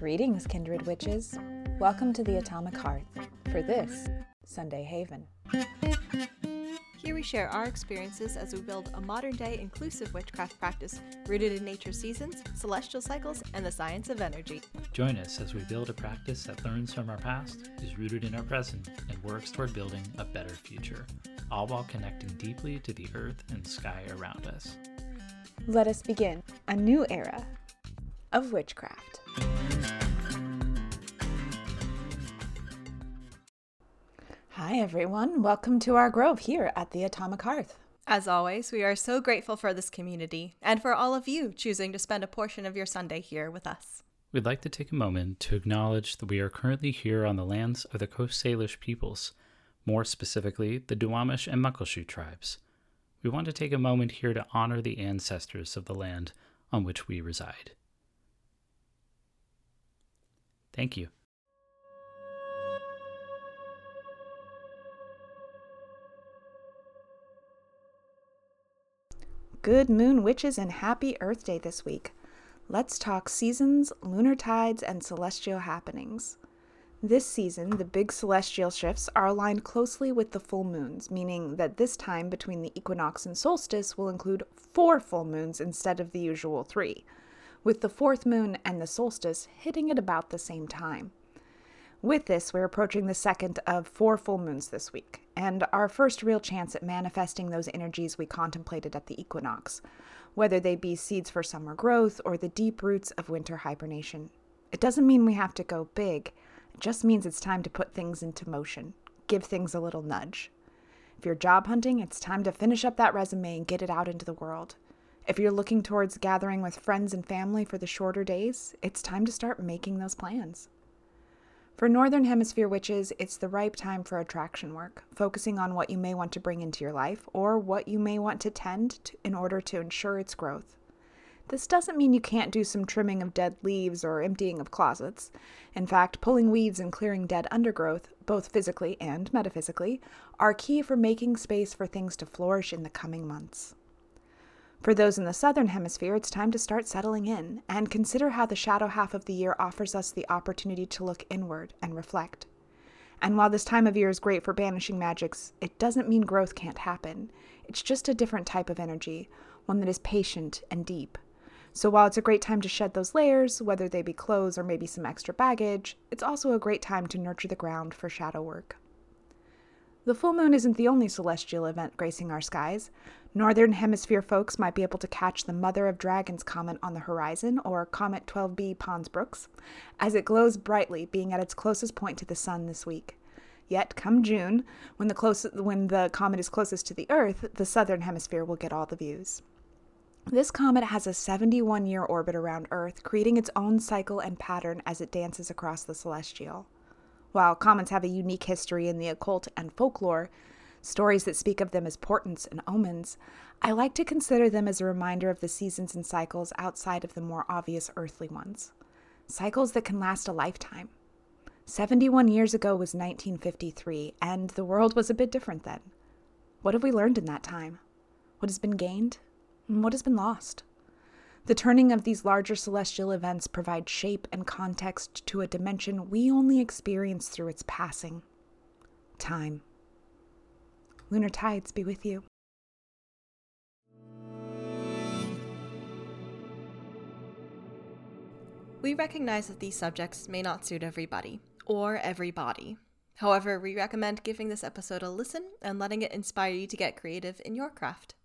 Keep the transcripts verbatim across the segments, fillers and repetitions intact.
Greetings, kindred witches. Welcome to the Atomic Hearth for this Sunday Haven. Here we share our experiences as we build a modern-day inclusive witchcraft practice rooted in nature's seasons, celestial cycles, and the science of energy. Join us as we build a practice that learns from our past, is rooted in our present, and works toward building a better future, all while connecting deeply to the earth and sky around us. Let us begin a new era of witchcraft. Hi everyone, welcome to our grove here at the Atomic Hearth. As always, we are so grateful for this community and for all of you choosing to spend a portion of your Sunday here with us. We'd like to take a moment to acknowledge that we are currently here on the lands of the Coast Salish peoples, more specifically the Duwamish and Muckleshoot tribes. We want to take a moment here to honor the ancestors of the land on which we reside. Thank you. Good moon witches and happy Earth Day this week. Let's talk seasons, lunar tides, and celestial happenings. This season, the big celestial shifts are aligned closely with the full moons, meaning that this time between the equinox and solstice will include four full moons instead of the usual three, with the fourth moon and the solstice hitting at about the same time. With this, we're approaching the second of four full moons this week, and our first real chance at manifesting those energies we contemplated at the equinox, whether they be seeds for summer growth or the deep roots of winter hibernation. It doesn't mean we have to go big, it just means it's time to put things into motion, give things a little nudge. If you're job hunting, it's time to finish up that resume and get it out into the world. If you're looking towards gathering with friends and family for the shorter days, it's time to start making those plans. For Northern Hemisphere witches, it's the ripe time for attraction work, focusing on what you may want to bring into your life or what you may want to tend to in order to ensure its growth. This doesn't mean you can't do some trimming of dead leaves or emptying of closets. In fact, pulling weeds and clearing dead undergrowth, both physically and metaphysically, are key for making space for things to flourish in the coming months. For those in the Southern Hemisphere, it's time to start settling in and consider how the shadow half of the year offers us the opportunity to look inward and reflect. And while this time of year is great for banishing magics, it doesn't mean growth can't happen. It's just a different type of energy, one that is patient and deep. So while it's a great time to shed those layers, whether they be clothes or maybe some extra baggage, it's also a great time to nurture the ground for shadow work. The full moon isn't the only celestial event gracing our skies. Northern Hemisphere folks might be able to catch the Mother of Dragons comet on the horizon, or Comet twelve b Pons-Brooks, as it glows brightly, being at its closest point to the sun this week. Yet, come June, when the, close, when the comet is closest to the Earth, the Southern Hemisphere will get all the views. This comet has a seventy-one-year orbit around Earth, creating its own cycle and pattern as it dances across the celestial. While comets have a unique history in the occult and folklore, stories that speak of them as portents and omens, I like to consider them as a reminder of the seasons and cycles outside of the more obvious earthly ones. Cycles that can last a lifetime. seventy-one years ago was nineteen fifty-three, and the world was a bit different then. What have we learned in that time? What has been gained? And what has been lost? The turning of these larger celestial events provide shape and context to a dimension we only experience through its passing. Time. Lunar tides be with you. We recognize that these subjects may not suit everybody, or everybody. However, we recommend giving this episode a listen and letting it inspire you to get creative in your craft.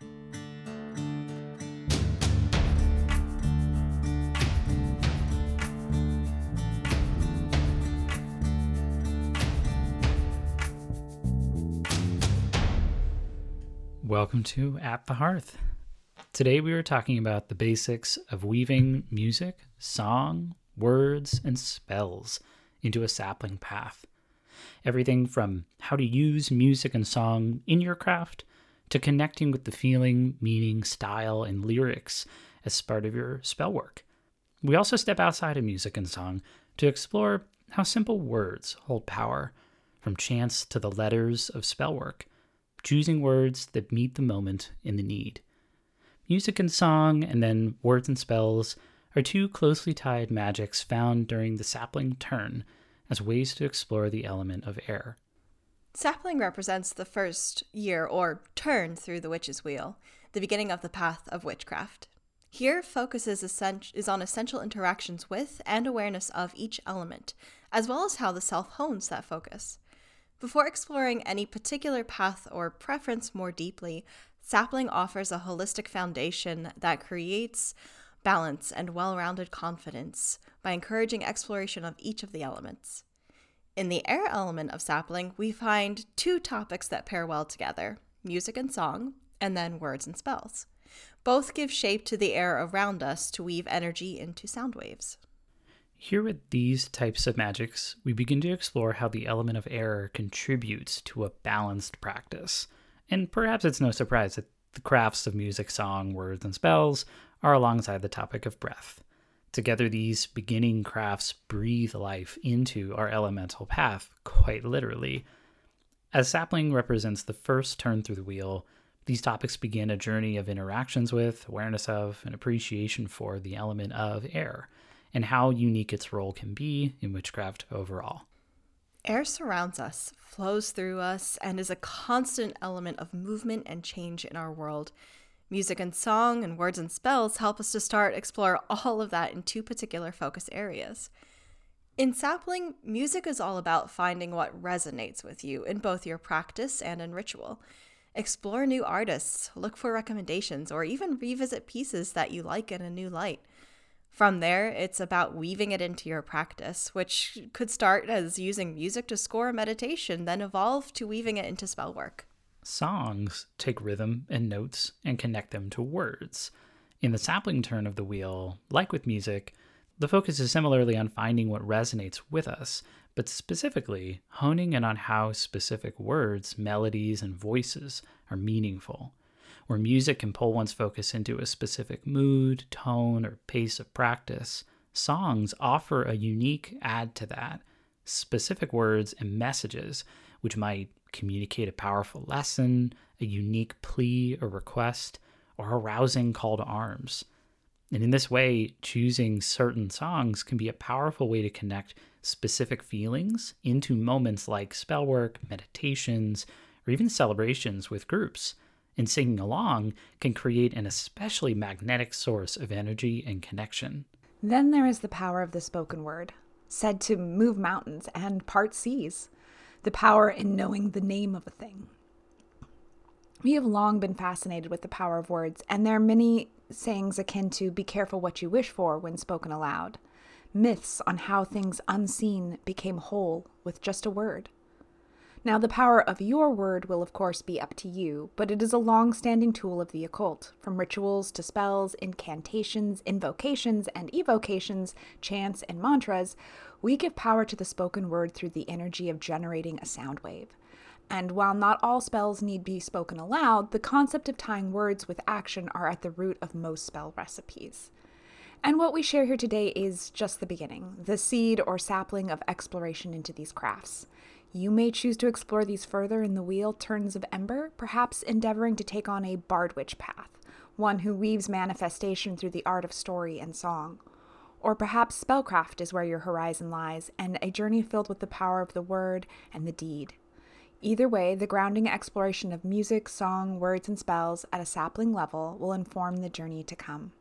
Welcome to At the Hearth. Today we are talking about the basics of weaving music, song, words, and spells into a sapling path. Everything from how to use music and song in your craft to connecting with the feeling, meaning, style, and lyrics as part of your spell work. We also step outside of music and song to explore how simple words hold power, from chants to the letters of spell work, choosing words that meet the moment in the need. Music and song, and then words and spells, are two closely tied magics found during the sapling turn as ways to explore the element of air. Sapling represents the first year or turn through the witch's wheel, the beginning of the path of witchcraft. Here, focus is, essen- is on essential interactions with and awareness of each element, as well as how the self hones that focus. Before exploring any particular path or preference more deeply, Sapling offers a holistic foundation that creates balance and well-rounded confidence by encouraging exploration of each of the elements. In the air element of Sapling, we find two topics that pair well together, music and song, and then words and spells. Both give shape to the air around us to weave energy into sound waves. Here with these types of magics, we begin to explore how the element of air contributes to a balanced practice. And perhaps it's no surprise that the crafts of music, song, words, and spells are alongside the topic of breath. Together, these beginning crafts breathe life into our elemental path, quite literally. As Sapling represents the first turn through the wheel, these topics begin a journey of interactions with, awareness of, and appreciation for the element of air, and how unique its role can be in witchcraft overall. Air surrounds us, flows through us, and is a constant element of movement and change in our world. Music and song and words and spells help us to start explore all of that in two particular focus areas. In Sapling, music is all about finding what resonates with you in both your practice and in ritual. Explore new artists, look for recommendations, or even revisit pieces that you like in a new light. From there, it's about weaving it into your practice, which could start as using music to score a meditation, then evolve to weaving it into spell work. Songs take rhythm and notes and connect them to words. In the Sapling turn of the wheel, like with music, the focus is similarly on finding what resonates with us, but specifically honing in on how specific words, melodies, and voices are meaningful. Where music can pull one's focus into a specific mood, tone, or pace of practice, songs offer a unique add to that, specific words and messages which might communicate a powerful lesson, a unique plea or request, or a rousing call to arms. And in this way, choosing certain songs can be a powerful way to connect specific feelings into moments like spell work, meditations, or even celebrations with groups. And singing along can create an especially magnetic source of energy and connection. Then there is the power of the spoken word, said to move mountains and part seas. The power in knowing the name of a thing. We have long been fascinated with the power of words, and there are many sayings akin to "be careful what you wish for" when spoken aloud. Myths on how things unseen became whole with just a word. Now, the power of your word will, of course, be up to you, but it is a long-standing tool of the occult, from rituals to spells, incantations, invocations, and evocations, chants, and mantras. We give power to the spoken word through the energy of generating a sound wave. And while not all spells need be spoken aloud, the concept of tying words with action are at the root of most spell recipes. And what we share here today is just the beginning, the seed or sapling of exploration into these crafts. You may choose to explore these further in the Wheel Turns of Ember, perhaps endeavoring to take on a bard witch path, one who weaves manifestation through the art of story and song. Or perhaps spellcraft is where your horizon lies, and a journey filled with the power of the word and the deed. Either way, the grounding exploration of music, song, words, and spells at a sapling level will inform the journey to come.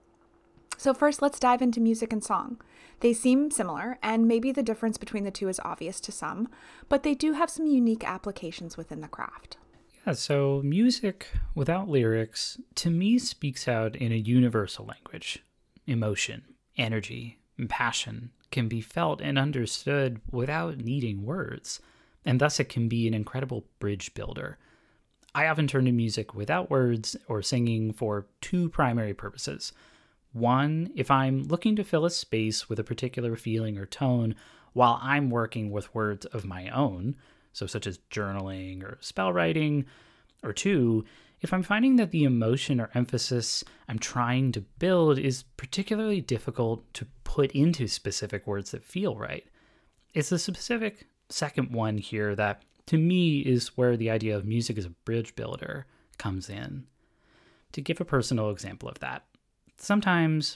So first, let's dive into music and song. They seem similar, and maybe the difference between the two is obvious to some, but they do have some unique applications within the craft. Yeah, so music without lyrics, to me, speaks out in a universal language. Emotion, energy, and passion can be felt and understood without needing words, and thus it can be an incredible bridge builder. I often turn to music without words or singing for two primary purposes. One, if I'm looking to fill a space with a particular feeling or tone while I'm working with words of my own, so such as journaling or spell writing. Or two, if I'm finding that the emotion or emphasis I'm trying to build is particularly difficult to put into specific words that feel right. It's the specific second one here that, to me, is where the idea of music as a bridge builder comes in. To give a personal example of that, sometimes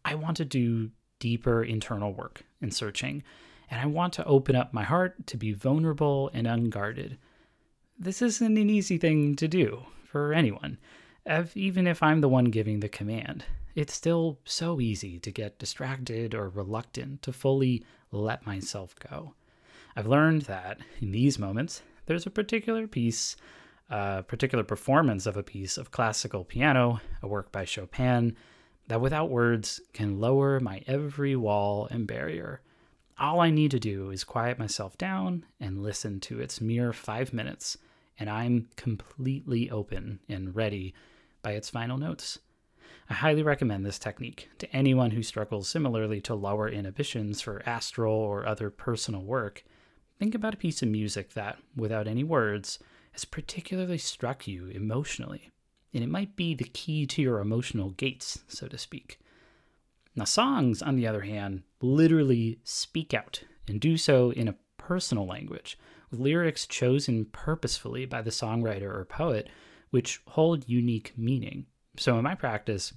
I want to do deeper internal work in searching, and I want to open up my heart to be vulnerable and unguarded. This isn't an easy thing to do for anyone, if, even if I'm the one giving the command. It's still so easy to get distracted or reluctant to fully let myself go. I've learned that in these moments, there's a particular piece, a particular performance of a piece of classical piano, a work by Chopin, that without words can lower my every wall and barrier. All I need to do is quiet myself down and listen to its mere five minutes, and I'm completely open and ready by its final notes. I highly recommend this technique to anyone who struggles similarly to lower inhibitions for astral or other personal work. Think about a piece of music that, without any words, has particularly struck you emotionally, and it might be the key to your emotional gates, so to speak. Now, songs, on the other hand, literally speak out and do so in a personal language, with lyrics chosen purposefully by the songwriter or poet, which hold unique meaning. So in my practice,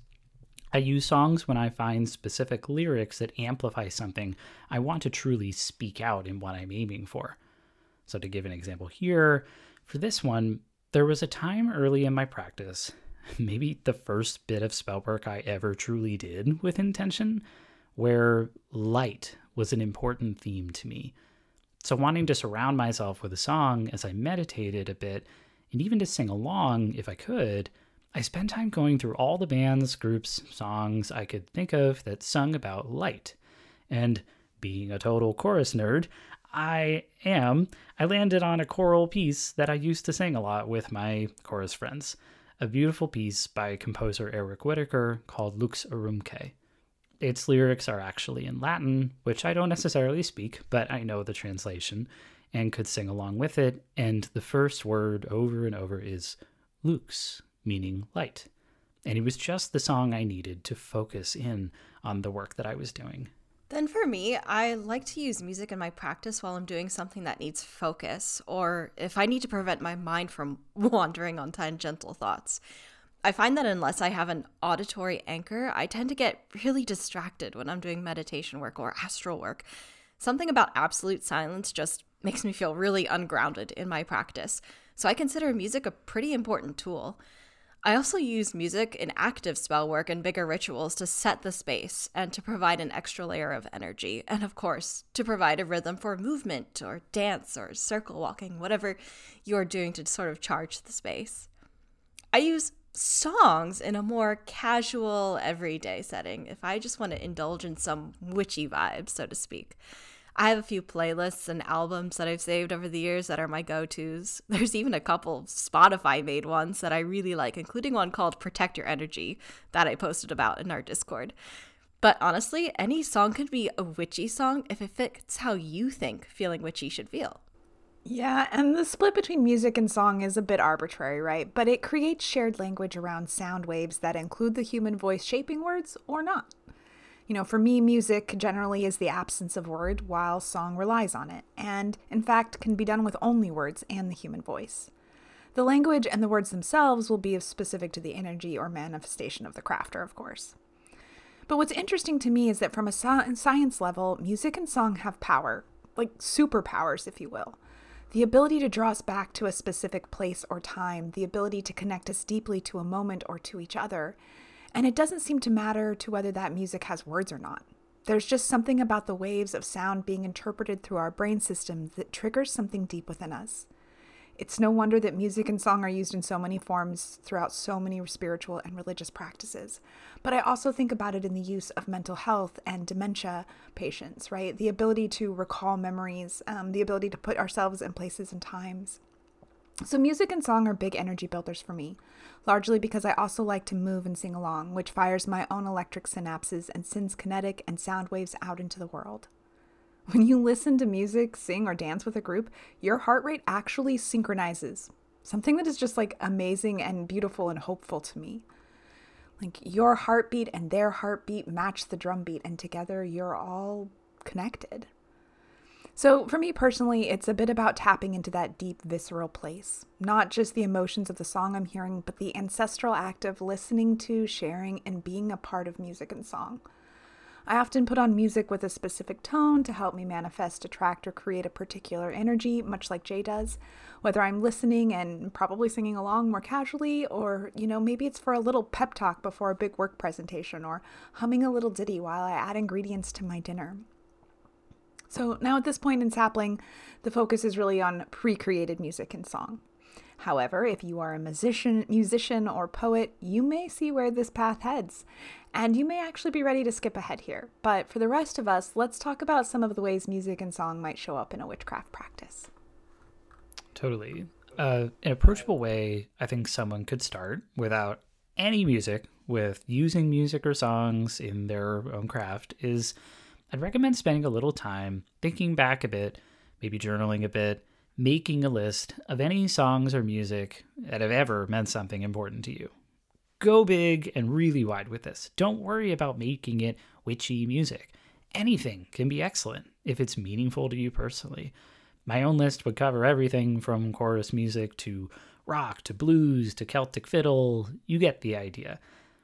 I use songs when I find specific lyrics that amplify something I want to truly speak out in what I'm aiming for. So to give an example here, for this one, there was a time early in my practice, maybe the first bit of spell work I ever truly did with intention, where light was an important theme to me. So wanting to surround myself with a song as I meditated a bit, and even to sing along if I could, I spent time going through all the bands, groups, songs I could think of that sung about light. And being a total chorus nerd, I am, I landed on a choral piece that I used to sing a lot with my chorus friends, a beautiful piece by composer Eric Whitacre called Lux Aurum. Its lyrics are actually in Latin, which I don't necessarily speak, but I know the translation and could sing along with it, and the first word over and over is lux, meaning light. And it was just the song I needed to focus in on the work that I was doing. Then for me, I like to use music in my practice while I'm doing something that needs focus, or if I need to prevent my mind from wandering on tangential thoughts. I find that unless I have an auditory anchor, I tend to get really distracted when I'm doing meditation work or astral work. Something about absolute silence just makes me feel really ungrounded in my practice, so I consider music a pretty important tool. I also use music in active spell work and bigger rituals to set the space and to provide an extra layer of energy, and of course, to provide a rhythm for movement or dance or circle walking, whatever you're doing to sort of charge the space. I use songs in a more casual, everyday setting if I just want to indulge in some witchy vibes, so to speak. I have a few playlists and albums that I've saved over the years that are my go-tos. There's even a couple Spotify-made ones that I really like, including one called Protect Your Energy that I posted about in our Discord. But honestly, any song could be a witchy song if it fits how you think feeling witchy should feel. Yeah, and the split between music and song is a bit arbitrary, right? But it creates shared language around sound waves that include the human voice shaping words or not. You know, for me, music generally is the absence of word, while song relies on it, and in fact can be done with only words and the human voice. The language and the words themselves will be specific to the energy or manifestation of the crafter, of course. But what's interesting to me is that from a science level, music and song have power, like superpowers, if you will. The ability to draw us back to a specific place or time, the ability to connect us deeply to a moment or to each other. And it doesn't seem to matter to whether that music has words or not. There's just something about the waves of sound being interpreted through our brain system that triggers something deep within us. It's no wonder that music and song are used in so many forms throughout so many spiritual and religious practices. But I also think about it in the use of mental health and dementia patients, right? The ability to recall memories, um, the ability to put ourselves in places and times. So music and song are big energy builders for me, largely because I also like to move and sing along, which fires my own electric synapses and sends kinetic and sound waves out into the world. When you listen to music, sing, or dance with a group, your heart rate actually synchronizes, something that is just like amazing and beautiful and hopeful to me. Like your heartbeat and their heartbeat match the drum beat, and together you're all connected. So for me personally, it's a bit about tapping into that deep, visceral place. Not just the emotions of the song I'm hearing, but the ancestral act of listening to, sharing, and being a part of music and song. I often put on music with a specific tone to help me manifest, attract, or create a particular energy, much like Jay does. Whether I'm listening and probably singing along more casually, or, you know, maybe it's for a little pep talk before a big work presentation, or humming a little ditty while I add ingredients to my dinner. So now at this point in Sapling, the focus is really on pre-created music and song. However, if you are a musician, musician or poet, you may see where this path heads, and you may actually be ready to skip ahead here. But for the rest of us, let's talk about some of the ways music and song might show up in a witchcraft practice. Totally. Uh, an approachable way I think someone could start without any music, with using music or songs in their own craft, is I'd recommend spending a little time thinking back a bit, maybe journaling a bit, making a list of any songs or music that have ever meant something important to you. Go big and really wide with this. Don't worry about making it witchy music. Anything can be excellent if it's meaningful to you personally. My own list would cover everything from chorus music to rock to blues to Celtic fiddle. You get the idea.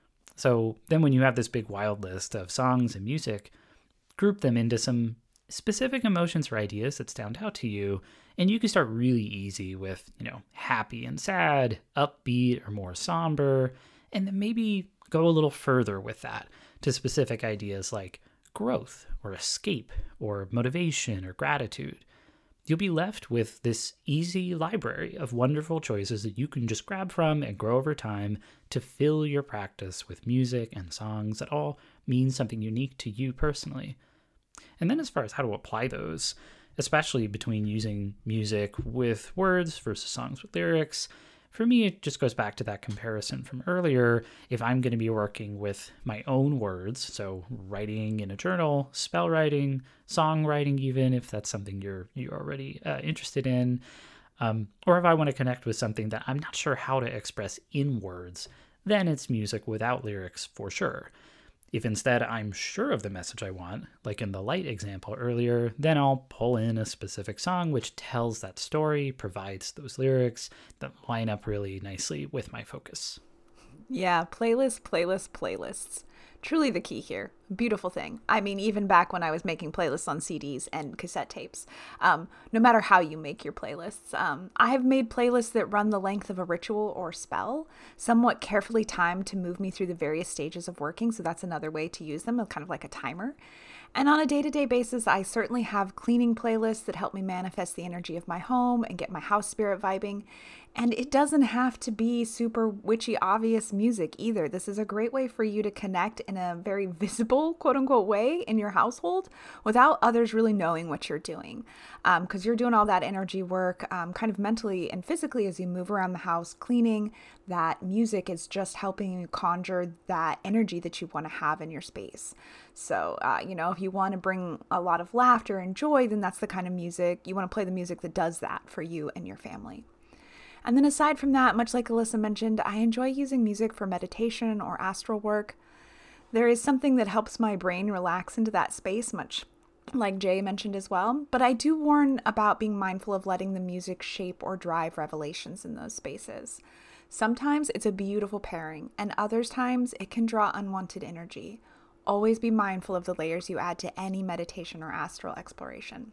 So then when you have this big wild list of songs and music, group them into some specific emotions or ideas that stand out to you, and you can start really easy with, you know, happy and sad, upbeat or more somber, and then maybe go a little further with that to specific ideas like growth or escape or motivation or gratitude. You'll be left with this easy library of wonderful choices that you can just grab from and grow over time to fill your practice with music and songs that all mean something unique to you personally. And then as far as how to apply those, especially between using music with words versus songs with lyrics, for me, it just goes back to that comparison from earlier. If I'm going to be working with my own words, so writing in a journal, spell writing, songwriting, even if that's something you're you're already uh, interested in, um, or if I want to connect with something that I'm not sure how to express in words, then it's music without lyrics for sure. If instead I'm sure of the message I want, like in the light example earlier, then I'll pull in a specific song which tells that story, provides those lyrics that line up really nicely with my focus. Yeah, playlists, playlists, playlists. Truly the key here. Beautiful thing. I mean, even back when I was making playlists on C Ds and cassette tapes, um, no matter how you make your playlists, um, I have made playlists that run the length of a ritual or spell, somewhat carefully timed to move me through the various stages of working. So that's another way to use them, kind of like a timer. And on a day-to-day basis, I certainly have cleaning playlists that help me manifest the energy of my home and get my house spirit vibing. And it doesn't have to be super witchy, obvious music either. This is a great way for you to connect in a very visible, quote unquote, way in your household without others really knowing what you're doing. Because um, you're doing all that energy work um, kind of mentally and physically as you move around the house cleaning. That music is just helping you conjure that energy that you want to have in your space. So, uh, you know, if you want to bring a lot of laughter and joy, then that's the kind of music, you want to play the music that does that for you and your family. And then aside from that, much like Alyssa mentioned, I enjoy using music for meditation or astral work. There is something that helps my brain relax into that space, much like Jay mentioned as well. But I do warn about being mindful of letting the music shape or drive revelations in those spaces. Sometimes it's a beautiful pairing, and other times it can draw unwanted energy. Always be mindful of the layers you add to any meditation or astral exploration.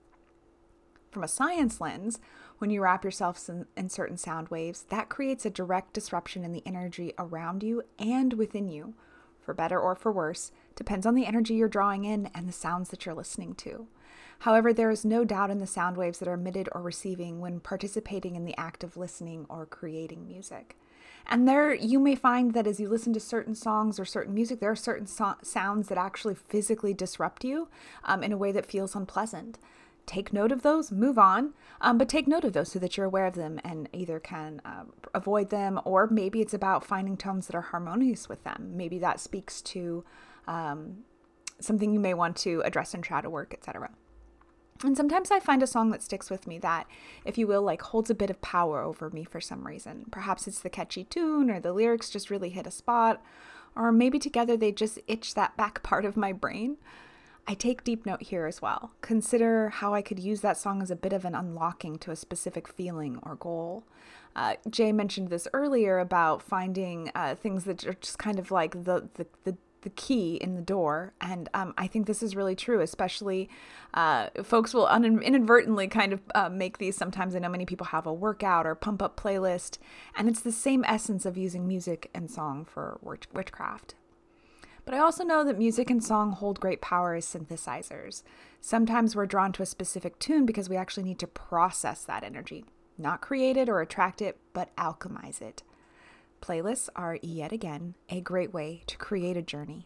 From a science lens, when you wrap yourself in, in certain sound waves, that creates a direct disruption in the energy around you and within you. For better or for worse, depends on the energy you're drawing in and the sounds that you're listening to. However, there is no doubt in the sound waves that are emitted or receiving when participating in the act of listening or creating music. And there you may find that as you listen to certain songs or certain music, there are certain so- sounds that actually physically disrupt you um, in a way that feels unpleasant. Take note of those, move on, um, but take note of those so that you're aware of them and either can uh, avoid them, or maybe it's about finding tones that are harmonious with them. Maybe that speaks to um, something you may want to address in shadow work, et cetera. And sometimes I find a song that sticks with me that, if you will, like holds a bit of power over me for some reason. Perhaps it's the catchy tune, or the lyrics just really hit a spot, or maybe together they just itch that back part of my brain. I take deep note here as well. Consider how I could use that song as a bit of an unlocking to a specific feeling or goal. Uh, Jay mentioned this earlier about finding uh, things that are just kind of like the, the, the the key in the door. And um, I think this is really true, especially uh, folks will un- inadvertently kind of uh, make these. Sometimes I know many people have a workout or pump up playlist, and it's the same essence of using music and song for witch- witchcraft. But I also know that music and song hold great power as synthesizers. Sometimes we're drawn to a specific tune because we actually need to process that energy. Not create it or attract it, but alchemize it. Playlists are, yet again, a great way to create a journey.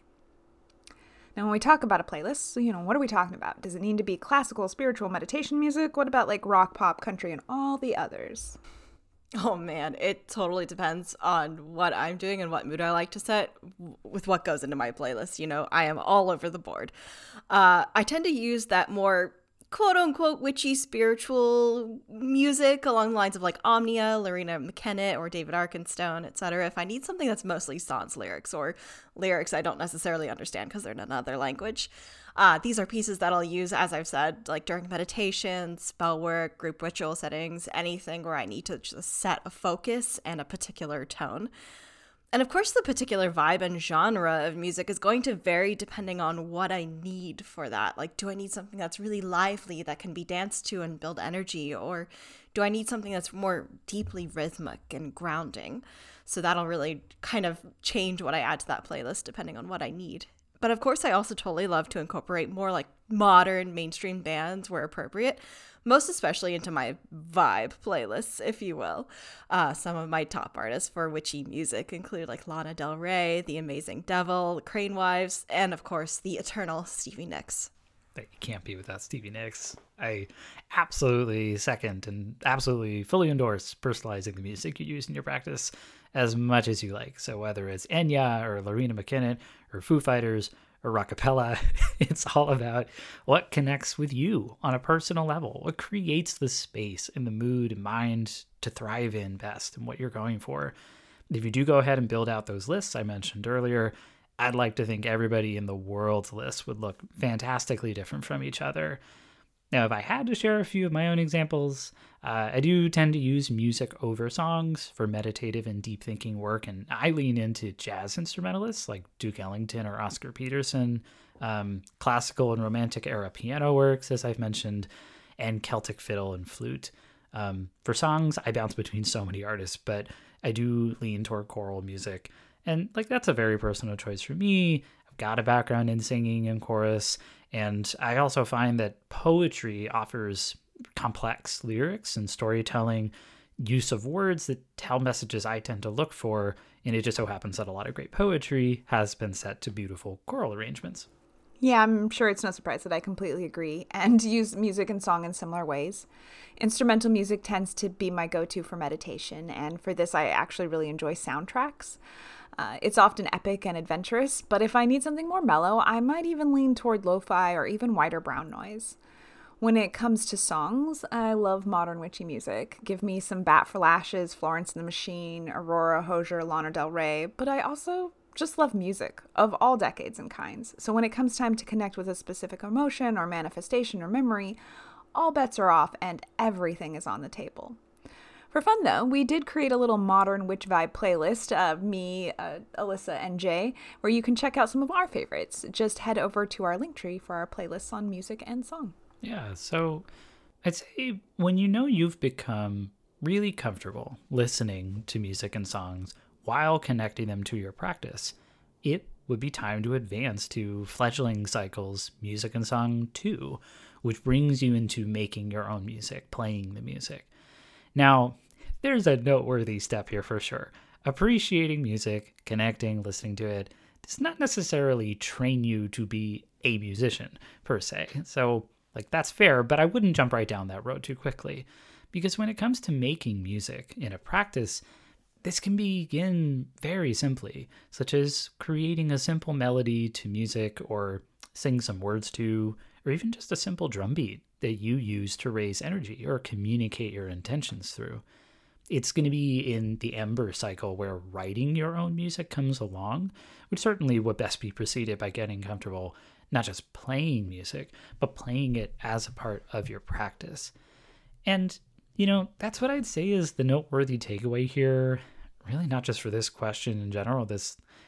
Now, when we talk about a playlist, so, you know, what are we talking about? Does it need to be classical, spiritual, meditation music? What about like rock, pop, country, and all the others? Oh man, it totally depends on what I'm doing and what mood I like to set with what goes into my playlist. You know, I am all over the board. Uh, I tend to use that more quote unquote witchy spiritual music along the lines of like Omnia, Loreena McKennitt, or David Arkenstone, et cetera. If I need something that's mostly sans lyrics or lyrics I don't necessarily understand because they're in another language. Uh, these are pieces that I'll use, as I've said, like during meditation, spell work, group ritual settings, anything where I need to just set a focus and a particular tone. And of course, the particular vibe and genre of music is going to vary depending on what I need for that. Like, do I need something that's really lively that can be danced to and build energy? Or do I need something that's more deeply rhythmic and grounding? So that'll really kind of change what I add to that playlist depending on what I need. But of course, I also totally love to incorporate more like modern mainstream bands where appropriate, most especially into my vibe playlists, if you will. Uh, some of my top artists for witchy music include like Lana Del Rey, The Amazing Devil, the Crane Wives, and of course, the eternal Stevie Nicks. You can't be without Stevie Nicks. I absolutely second and absolutely fully endorse personalizing the music you use in your practice as much as you like. So whether it's Enya or Loreena McKennitt or Foo Fighters or Rockapella, it's all about what connects with you on a personal level, what creates the space and the mood and mind to thrive in best and what you're going for. If you do go ahead and build out those lists I mentioned earlier, I'd like to think everybody in the world's list would look fantastically different from each other. Now, if I had to share a few of my own examples, uh, I do tend to use music over songs for meditative and deep thinking work, and I lean into jazz instrumentalists like Duke Ellington or Oscar Peterson, um, classical and romantic era piano works, as I've mentioned, and Celtic fiddle and flute. Um, for songs, I bounce between so many artists, but I do lean toward choral music. And like that's a very personal choice for me. I've got a background in singing and chorus, and I also find that poetry offers complex lyrics and storytelling, use of words that tell messages I tend to look for, and it just so happens that a lot of great poetry has been set to beautiful choral arrangements. Yeah, I'm sure it's no surprise that I completely agree and use music and song in similar ways. Instrumental music tends to be my go-to for meditation, and for this I actually really enjoy soundtracks. Uh, it's often epic and adventurous, but if I need something more mellow, I might even lean toward lo-fi or even whiter brown noise. When it comes to songs, I love modern witchy music. Give me some Bat for Lashes, Florence and the Machine, Aurora, Hosier, Lana Del Rey, but I also just love music of all decades and kinds. So when it comes time to connect with a specific emotion or manifestation or memory, all bets are off and everything is on the table. For fun, though, we did create a little modern witch vibe playlist of me, uh, Alyssa, and Jay, where you can check out some of our favorites. Just head over to our Linktree for our playlists on music and song. Yeah, so I'd say when you know you've become really comfortable listening to music and songs while connecting them to your practice, it would be time to advance to Fledgling Cycle's Music and Song two, which brings you into making your own music, playing the music. Now, there's a noteworthy step here for sure. Appreciating music, connecting, listening to it, does not necessarily train you to be a musician, per se. So, like, that's fair, but I wouldn't jump right down that road too quickly. Because when it comes to making music in a practice, this can begin very simply, such as creating a simple melody to music or sing some words to, or even just a simple drum beat that you use to raise energy or communicate your intentions through. It's going to be in the Ember cycle where writing your own music comes along, which certainly would best be preceded by getting comfortable not just playing music, but playing it as a part of your practice. And, you know, that's what I'd say is the noteworthy takeaway here, really not just for this question in general, this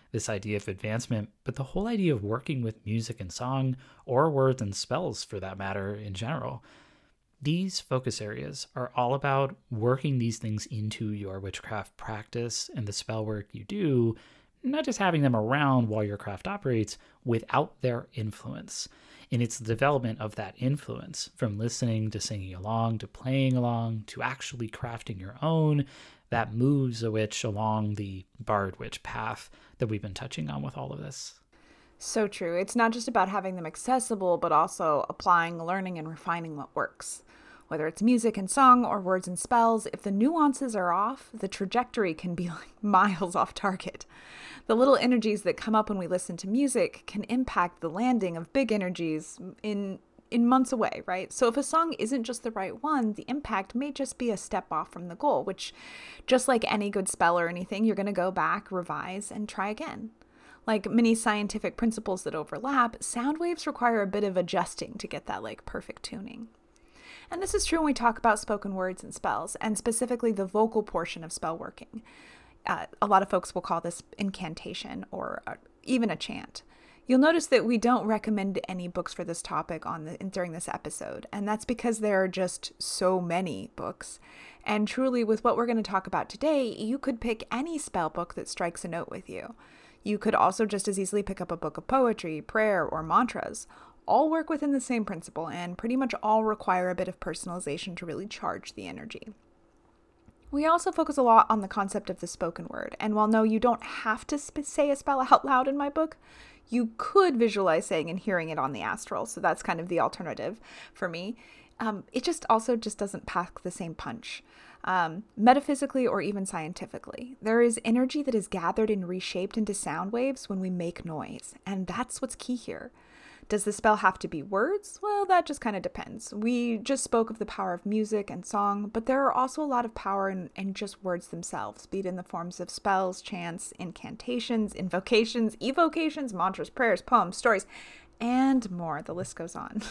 this idea of advancement, but the whole idea of working with music and song, or words and spells for that matter in general. These focus areas are all about working these things into your witchcraft practice and the spell work you do, not just having them around while your craft operates without their influence. And it's the development of that influence, from listening to singing along to playing along to actually crafting your own, that moves a witch along the bard witch path that we've been touching on with all of this. So true. It's not just about having them accessible, but also applying, learning, and refining what works. Whether it's music and song or words and spells, if the nuances are off, the trajectory can be like miles off target. The little energies that come up when we listen to music can impact the landing of big energies in in months away, right? So if a song isn't just the right one, the impact may just be a step off from the goal, which, just like any good spell or anything, you're going to go back, revise, and try again. Like many scientific principles that overlap, sound waves require a bit of adjusting to get that like perfect tuning. And this is true when we talk about spoken words and spells, and specifically the vocal portion of spell working. Uh, a lot of folks will call this incantation or uh, even a chant. You'll notice that we don't recommend any books for this topic on the during this episode, and that's because there are just so many books. And truly, with what we're going to talk about today, you could pick any spell book that strikes a note with you. You could also just as easily pick up a book of poetry, prayer, or mantras. All work within the same principle, and pretty much all require a bit of personalization to really charge the energy. We also focus a lot on the concept of the spoken word, and while no, you don't have to sp- say a spell out loud in my book, you could visualize saying and hearing it on the astral, so that's kind of the alternative for me. Um, it just also just doesn't pack the same punch. Um, metaphysically or even scientifically, there is energy that is gathered and reshaped into sound waves when we make noise, and that's what's key here. Does the spell have to be words? Well, that just kind of depends. We just spoke of the power of music and song, but there are also a lot of power in, in just words themselves, be it in the forms of spells, chants, incantations, invocations, evocations, mantras, prayers, poems, stories, and more. The list goes on.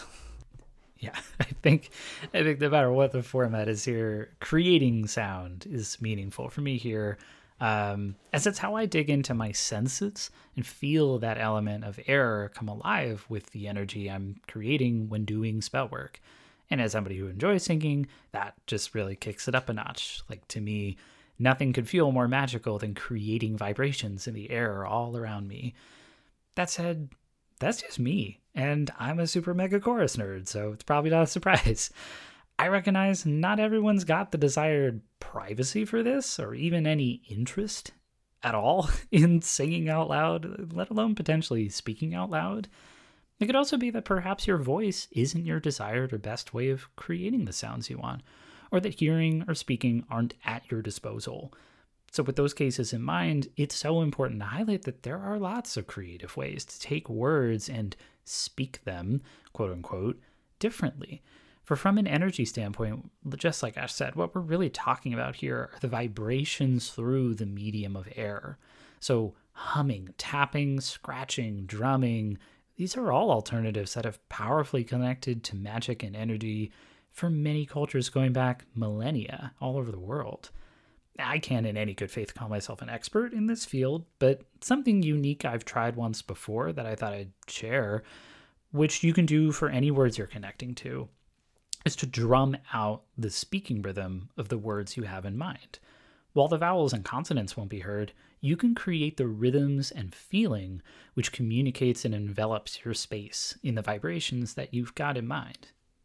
Yeah, I think I think no matter what the format is here, creating sound is meaningful for me here. Um, as it's how I dig into my senses and feel that element of error come alive with the energy I'm creating when doing spell work. And as somebody who enjoys singing, that just really kicks it up a notch. Like, to me, nothing could feel more magical than creating vibrations in the air all around me. That said, that's just me, and I'm a super mega chorus nerd, so it's probably not a surprise. I recognize not everyone's got the desired privacy for this, or even any interest at all in singing out loud, let alone potentially speaking out loud. It could also be that perhaps your voice isn't your desired or best way of creating the sounds you want, or that hearing or speaking aren't at your disposal. So with those cases in mind, it's so important to highlight that there are lots of creative ways to take words and speak them, quote unquote, differently. For from an energy standpoint, just like Ash said, what we're really talking about here are the vibrations through the medium of air. So humming, tapping, scratching, drumming, these are all alternatives that have powerfully connected to magic and energy for many cultures going back millennia all over the world. I can't in any good faith call myself an expert in this field, but something unique I've tried once before that I thought I'd share, which you can do for any words you're connecting to, is to drum out the speaking rhythm of the words you have in mind. While the vowels and consonants won't be heard, you can create the rhythms and feeling which communicates and envelops your space in the vibrations that you've got in mind.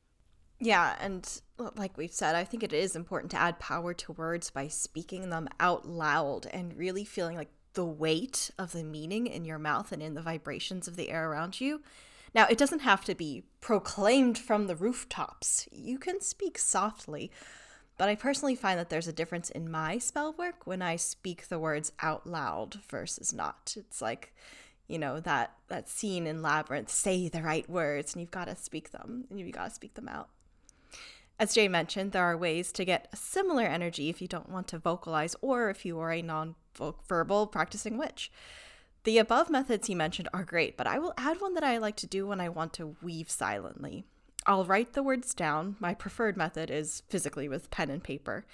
Yeah, and like we've said, I think it is important to add power to words by speaking them out loud and really feeling like the weight of the meaning in your mouth and in the vibrations of the air around you. Now, it doesn't have to be proclaimed from the rooftops. You can speak softly, but I personally find that there's a difference in my spell work when I speak the words out loud versus not. It's like, you know, that, that scene in Labyrinth, say the right words, and you've got to speak them, and you've got to speak them out. As Jay mentioned, there are ways to get a similar energy if you don't want to vocalize or if you are a non-verbal practicing witch. The above methods he mentioned are great, but I will add one that I like to do when I want to weave silently. I'll write the words down. My preferred method is physically with pen and paper.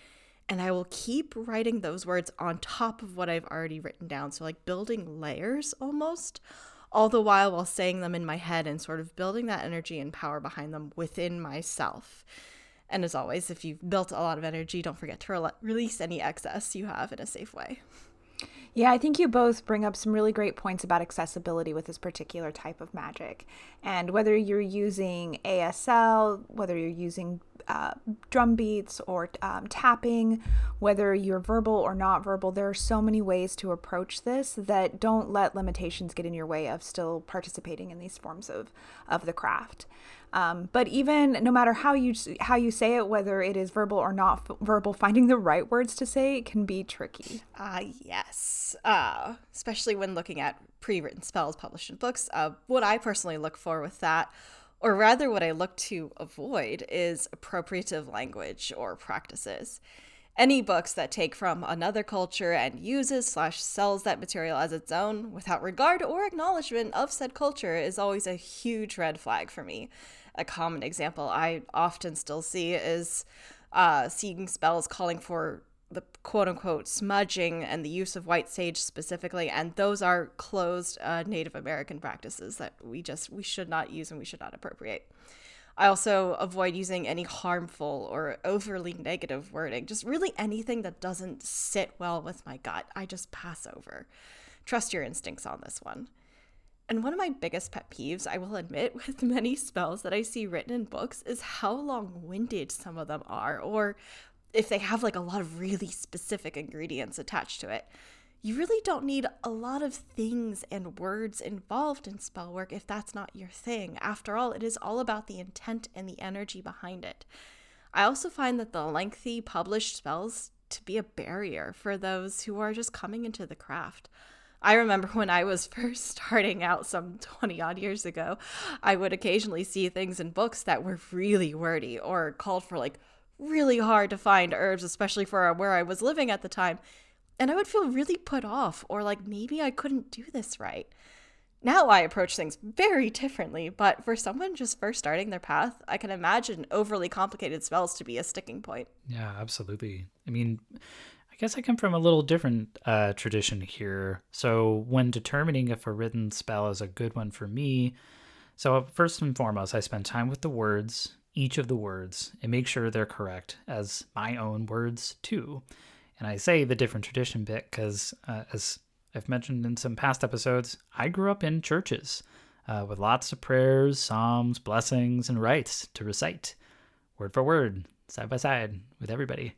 and I will keep writing those words on top of what I've already written down. So like building layers almost, all the while while saying them in my head and sort of building that energy and power behind them within myself. And as always, if you've built a lot of energy, don't forget to re- release any excess you have in a safe way. Yeah, I think you both bring up some really great points about accessibility with this particular type of magic. And whether you're using A S L, whether you're using uh, drum beats or um, tapping, whether you're verbal or not verbal, there are so many ways to approach this that don't let limitations get in your way of still participating in these forms of, of the craft. Um, but even no matter how you how you say it, whether it is verbal or not f- verbal, finding the right words to say can be tricky. Ah, uh, yes. Uh, especially when looking at pre-written spells published in books. Uh, what I personally look for with that, or rather what I look to avoid, is appropriative language or practices. Any books that take from another culture and uses slash sells that material as its own without regard or acknowledgement of said culture is always a huge red flag for me. A common example I often still see is uh, seeing spells calling for the quote-unquote smudging and the use of white sage specifically, and those are closed uh, Native American practices that we just we should not use and we should not appropriate. I also avoid using any harmful or overly negative wording, just really anything that doesn't sit well with my gut. I just pass over. Trust your instincts on this one. And one of my biggest pet peeves, I will admit, with many spells that I see written in books is how long-winded some of them are, or if they have like a lot of really specific ingredients attached to it. You really don't need a lot of things and words involved in spell work if that's not your thing. After all, it is all about the intent and the energy behind it. I also find that the lengthy published spells to be a barrier for those who are just coming into the craft. I remember when I was first starting out some twenty odd years ago, I would occasionally see things in books that were really wordy or called for like really hard to find herbs, especially for where I was living at the time. And I would feel really put off, or like maybe I couldn't do this right. Now I approach things very differently, but for someone just first starting their path, I can imagine overly complicated spells to be a sticking point. Yeah, absolutely. I mean, I guess I come from a little different uh, tradition here. So when determining if a written spell is a good one for me, so first and foremost, I spend time with the words, each of the words, and make sure they're correct as my own words too. And I say the different tradition bit because, uh, as I've mentioned in some past episodes, I grew up in churches uh, with lots of prayers, psalms, blessings, and rites to recite, word for word, side by side with everybody.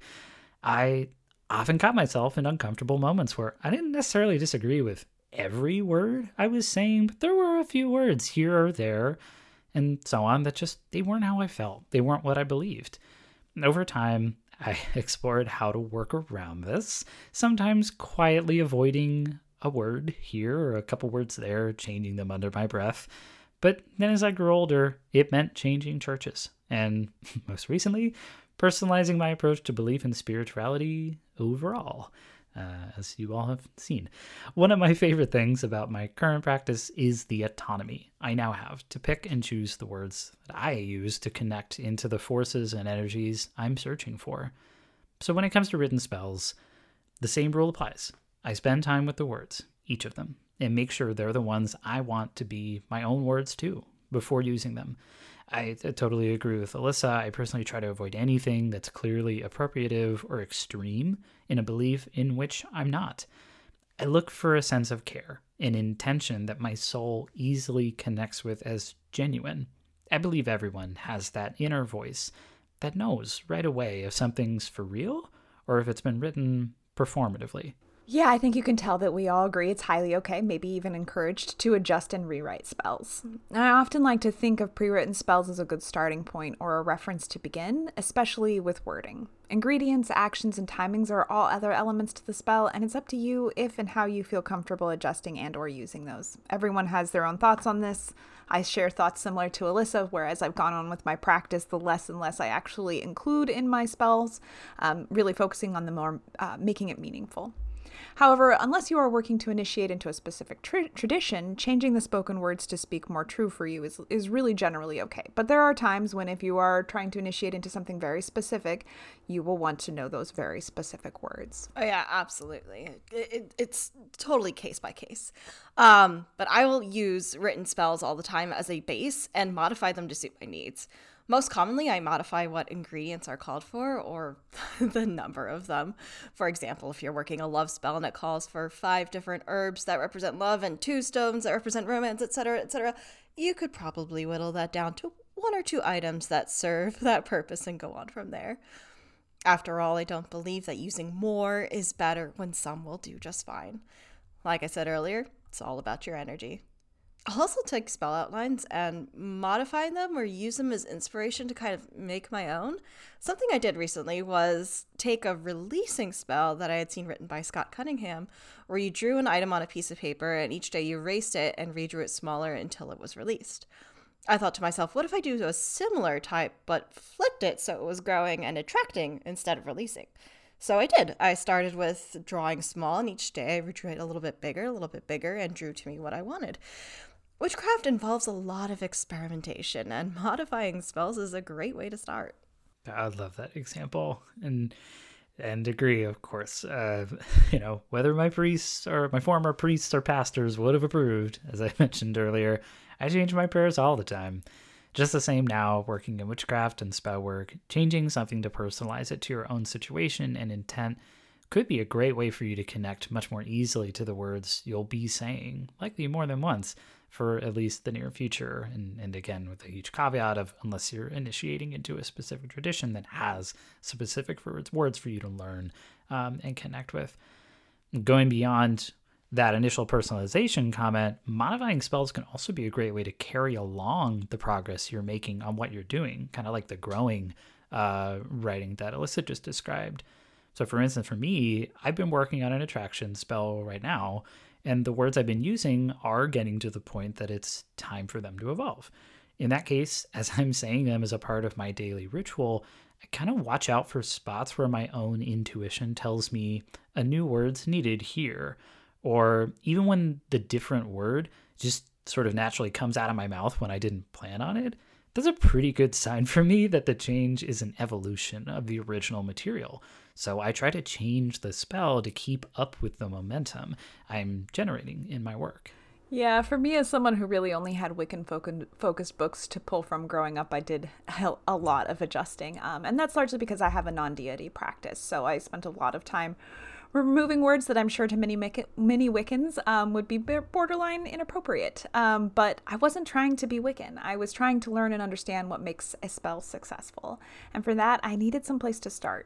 I often caught myself in uncomfortable moments where I didn't necessarily disagree with every word I was saying, but there were a few words here or there and so on that just, they weren't how I felt. They weren't what I believed. And over time, I explored how to work around this, sometimes quietly avoiding a word here or a couple words there, changing them under my breath. But then as I grew older, it meant changing churches. And most recently, personalizing my approach to belief and spirituality overall, uh, as you all have seen. One of my favorite things about my current practice is the autonomy I now have to pick and choose the words that I use to connect into the forces and energies I'm searching for. So when it comes to written spells, the same rule applies. I spend time with the words, each of them, and make sure they're the ones I want to be my own words too, before using them. I totally agree with Alyssa. I personally try to avoid anything that's clearly appropriative or extreme in a belief in which I'm not. I look for a sense of care, an intention that my soul easily connects with as genuine. I believe everyone has that inner voice that knows right away if something's for real or if it's been written performatively. Yeah, I think you can tell that we all agree it's highly okay, maybe even encouraged, to adjust and rewrite spells. I often like to think of pre-written spells as a good starting point or a reference to begin, especially with wording. Ingredients, actions, and timings are all other elements to the spell, and it's up to you if and how you feel comfortable adjusting and or using those. Everyone has their own thoughts on this. I share thoughts similar to Alyssa, whereas I've gone on with my practice, the less and less I actually include in my spells, um, really focusing on the more, uh, making it meaningful. However, unless you are working to initiate into a specific tra- tradition, changing the spoken words to speak more true for you is, is really generally okay. But there are times when if you are trying to initiate into something very specific, you will want to know those very specific words. Oh yeah, absolutely. It, it, it's totally case by case. Um, but I will use written spells all the time as a base and modify them to suit my needs. Most commonly, I modify what ingredients are called for or the number of them. For example, if you're working a love spell and it calls for five different herbs that represent love and two stones that represent romance, et cetera, et cetera, you could probably whittle that down to one or two items that serve that purpose and go on from there. After all, I don't believe that using more is better when some will do just fine. Like I said earlier, it's all about your energy. I'll also take spell outlines and modify them or use them as inspiration to kind of make my own. Something I did recently was take a releasing spell that I had seen written by Scott Cunningham, where you drew an item on a piece of paper and each day you erased it and redrew it smaller until it was released. I thought to myself, what if I do a similar type but flipped it so it was growing and attracting instead of releasing? So I did. I started with drawing small, and each day I redrew it a little bit bigger, a little bit bigger, and drew to me what I wanted. Witchcraft involves a lot of experimentation, and modifying spells is a great way to start. I love that example, and and agree, of course. Uh, you know, whether my priests or my former priests or pastors would have approved, as I mentioned earlier, I change my prayers all the time. Just the same now, working in witchcraft and spell work, changing something to personalize it to your own situation and intent could be a great way for you to connect much more easily to the words you'll be saying, likely more than once, for at least the near future. And, and again, with a huge caveat of unless you're initiating into a specific tradition that has specific words, words for you to learn um, and connect with. Going beyond that initial personalization comment, modifying spells can also be a great way to carry along the progress you're making on what you're doing, kind of like the growing uh, writing that Alyssa just described. So for instance, for me, I've been working on an attraction spell right now, and the words I've been using are getting to the point that it's time for them to evolve. In that case, as I'm saying them as a part of my daily ritual, I kind of watch out for spots where my own intuition tells me a new word's needed here, or even when the different word just sort of naturally comes out of my mouth when I didn't plan on it. That's a pretty good sign for me that the change is an evolution of the original material. So I try to change the spell to keep up with the momentum I'm generating in my work. Yeah, for me as someone who really only had Wiccan focused books to pull from growing up, I did a lot of adjusting. Um, and that's largely because I have a non-deity practice. So I spent a lot of time removing words that I'm sure to many many Wiccans um, would be borderline inappropriate. Um, but I wasn't trying to be Wiccan. I was trying to learn and understand what makes a spell successful. And for that, I needed some place to start.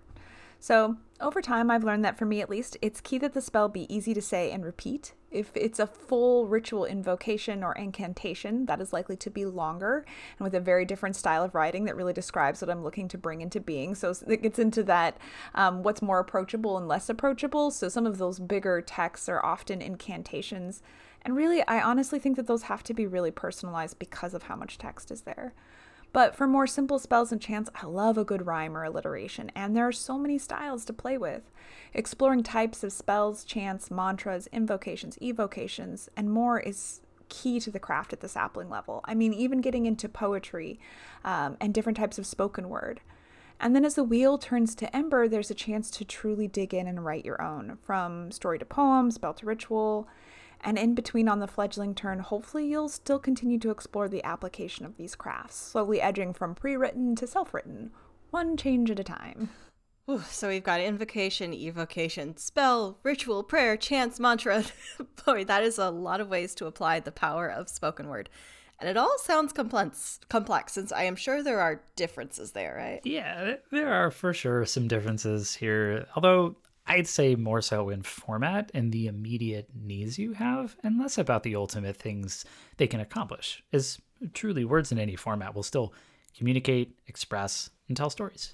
So over time, I've learned that for me at least, it's key that the spell be easy to say and repeat. If it's a full ritual invocation or incantation, that is likely to be longer and with a very different style of writing that really describes what I'm looking to bring into being. So it gets into that, um, what's more approachable and less approachable. So some of those bigger texts are often incantations. And really, I honestly think that those have to be really personalized because of how much text is there. But for more simple spells and chants, I love a good rhyme or alliteration, and there are so many styles to play with. Exploring types of spells, chants, mantras, invocations, evocations, and more is key to the craft at the sapling level. I mean, even getting into poetry um, and different types of spoken word. And then as the wheel turns to ember, there's a chance to truly dig in and write your own, from story to poem, spell to ritual. And in between on the fledgling turn, hopefully you'll still continue to explore the application of these crafts, slowly edging from pre-written to self-written, one change at a time. Ooh, so we've got invocation, evocation, spell, ritual, prayer, chants, mantra. Boy, that is a lot of ways to apply the power of spoken word. And it all sounds complex, complex, since I am sure there are differences there, right? Yeah, there are for sure some differences here, although I'd say more so in format and the immediate needs you have, and less about the ultimate things they can accomplish, as truly words in any format will still communicate, express, and tell stories.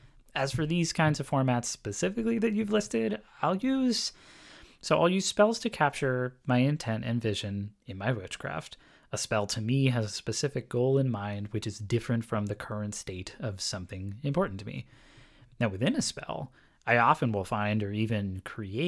As for these kinds of formats specifically that you've listed, I'll use, so I'll use spells to capture my intent and vision in my witchcraft. A spell to me has a specific goal in mind, which is different from the current state of something important to me. Now within a spell, I often will find or even create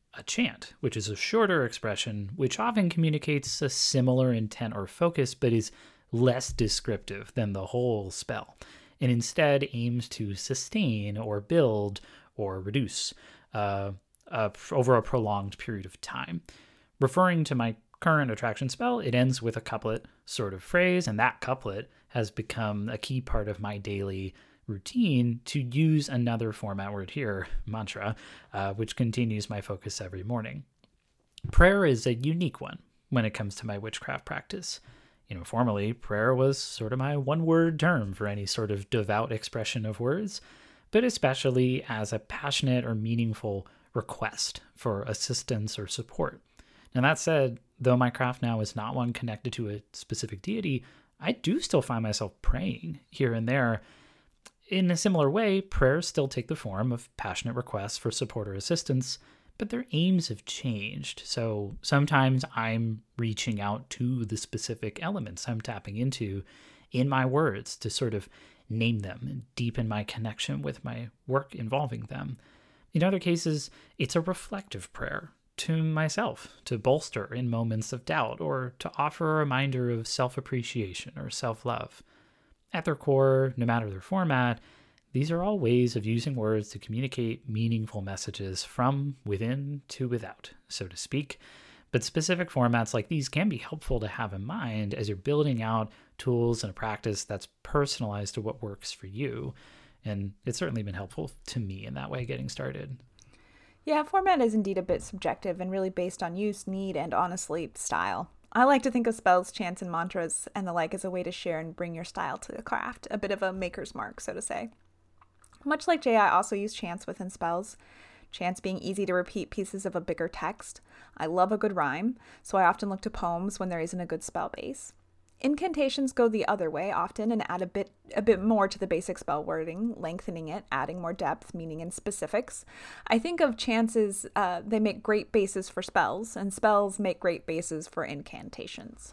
a chant, which is a shorter expression, which often communicates a similar intent or focus, but is less descriptive than the whole spell, and instead aims to sustain or build or reduce uh, uh, over a prolonged period of time. Referring to my current attraction spell, it ends with a couplet sort of phrase, and that couplet has become a key part of my daily routine to use another format word here, mantra, uh, which continues my focus every morning. Prayer is a unique one when it comes to my witchcraft practice. You know, formerly, prayer was sort of my one-word term for any sort of devout expression of words, but especially as a passionate or meaningful request for assistance or support. Now, that said, though my craft now is not one connected to a specific deity, I do still find myself praying here and there. In a similar way, prayers still take the form of passionate requests for support or assistance, but their aims have changed. So sometimes I'm reaching out to the specific elements I'm tapping into in my words to sort of name them and deepen my connection with my work involving them. In other cases, it's a reflective prayer to myself to bolster in moments of doubt or to offer a reminder of self-appreciation or self-love. At their core, no matter their format, these are all ways of using words to communicate meaningful messages from within to without, so to speak. But specific formats like these can be helpful to have in mind as you're building out tools and a practice that's personalized to what works for you. And it's certainly been helpful to me in that way getting started. Yeah, format is indeed a bit subjective and really based on use, need, and honestly, style. I like to think of spells, chants, and mantras and the like as a way to share and bring your style to the craft, a bit of a maker's mark, so to say. Much like Jay, I also use chants within spells, chants being easy to repeat pieces of a bigger text. I love a good rhyme, so I often look to poems when there isn't a good spell base. Incantations go the other way often and add a bit a bit more to the basic spell wording, lengthening it, adding more depth, meaning, and specifics. I think of chants as uh, they make great bases for spells, and spells make great bases for incantations.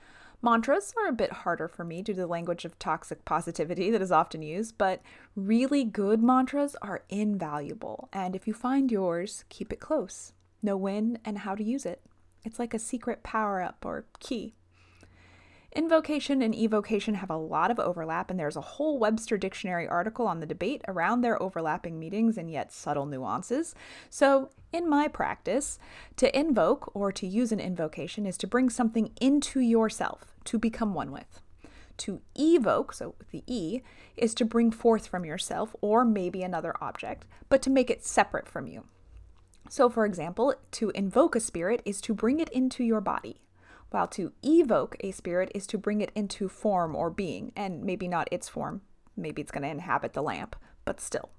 Mantras are a bit harder for me due to the language of toxic positivity that is often used, but really good mantras are invaluable, and if you find yours, keep it close. Know when and how to use it. It's like a secret power-up or key. Invocation and evocation have a lot of overlap, and there's a whole Webster Dictionary article on the debate around their overlapping meanings and yet subtle nuances. So, in my practice, to invoke or to use an invocation is to bring something into yourself, to become one with. To evoke, so with the E, is to bring forth from yourself or maybe another object, but to make it separate from you. So, for example, to invoke a spirit is to bring it into your body, while to evoke a spirit is to bring it into form or being, and maybe not its form. Maybe it's going to inhabit the lamp, but still.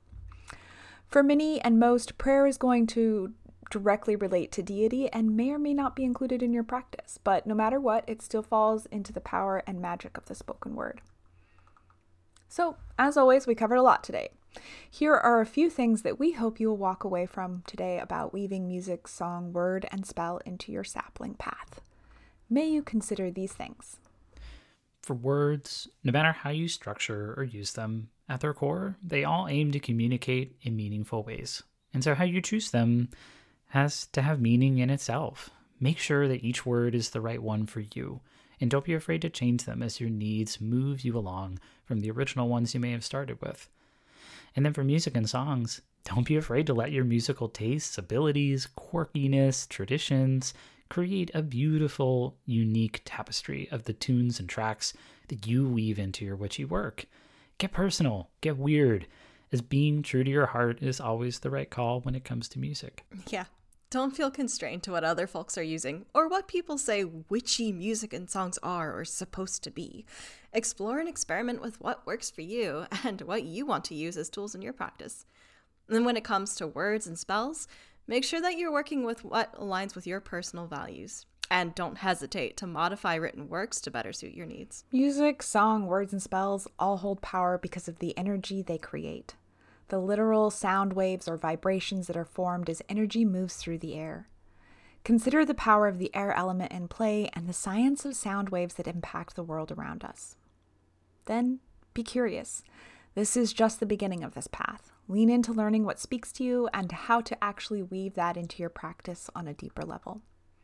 For many and most, prayer is going to directly relate to deity and may or may not be included in your practice, but no matter what, it still falls into the power and magic of the spoken word. So, as always, we covered a lot today. Here are a few things that we hope you will walk away from today about weaving music, song, word, and spell into your sapling path. May you consider these things. For words, no matter how you structure or use them, at their core, they all aim to communicate in meaningful ways. And so how you choose them has to have meaning in itself. Make sure that each word is the right one for you, and don't be afraid to change them as your needs move you along from the original ones you may have started with. And then for music and songs, don't be afraid to let your musical tastes, abilities, quirkiness, traditions create a beautiful, unique tapestry of the tunes and tracks that you weave into your witchy work. Get personal, get weird, as being true to your heart is always the right call when it comes to music. Yeah. Don't feel constrained to what other folks are using or what people say witchy music and songs are or supposed to be. Explore and experiment with what works for you and what you want to use as tools in your practice. And when it comes to words and spells, make sure that you're working with what aligns with your personal values. And don't hesitate to modify written works to better suit your needs. Music, song, words, and spells all hold power because of the energy they create. The literal sound waves or vibrations that are formed as energy moves through the air. Consider the power of the air element in play and the science of sound waves that impact the world around us. Then, be curious. This is just the beginning of this path. Lean into learning what speaks to you and how to actually weave that into your practice on a deeper level.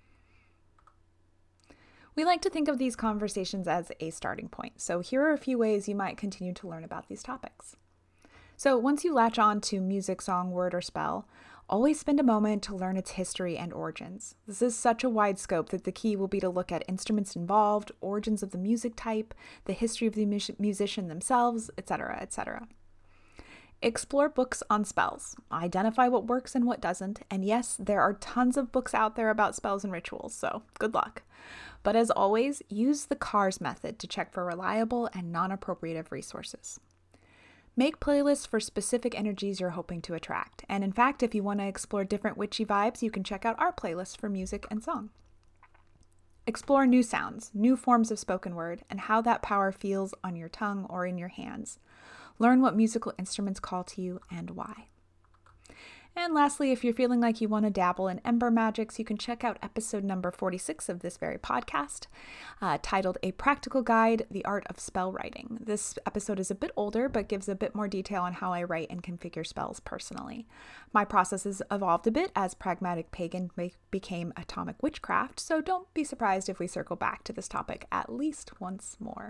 We like to think of these conversations as a starting point, so here are a few ways you might continue to learn about these topics. So once you latch on to music, song, word, or spell, always spend a moment to learn its history and origins. This is such a wide scope that the key will be to look at instruments involved, origins of the music type, the history of the mu- musician themselves, et cetera, et cetera. Explore books on spells. Identify what works and what doesn't. And yes, there are tons of books out there about spells and rituals, so good luck. But as always, use the C A R S method to check for reliable and non-appropriative resources. Make playlists for specific energies you're hoping to attract. And in fact, if you want to explore different witchy vibes, you can check out our playlist for music and song. Explore new sounds, new forms of spoken word, and how that power feels on your tongue or in your hands. Learn what musical instruments call to you and why. And lastly, if you're feeling like you want to dabble in ember magics, you can check out episode number forty-six of this very podcast, uh, titled A Practical Guide, The Art of Spell Writing. This episode is a bit older, but gives a bit more detail on how I write and configure spells personally. My process has evolved a bit as Pragmatic Pagan became Atomic Witchcraft, so don't be surprised if we circle back to this topic at least once more.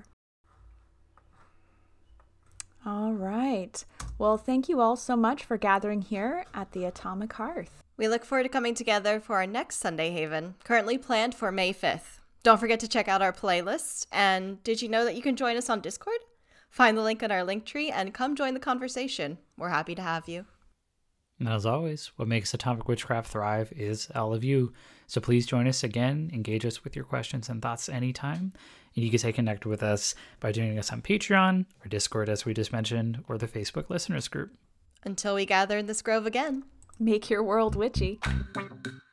All right. Well, thank you all so much for gathering here at the Atomic Hearth. We look forward to coming together for our next Sunday Haven, currently planned for May fifth. Don't forget to check out our playlist. And did you know that you can join us on Discord? Find the link in our link tree and come join the conversation. We're happy to have you. And as always, what makes Atomic Witchcraft thrive is all of you. So please join us again, engage us with your questions and thoughts anytime. And you can stay connected with us by joining us on Patreon, or Discord, as we just mentioned, or the Facebook listeners group. Until we gather in this grove again. Make your world witchy.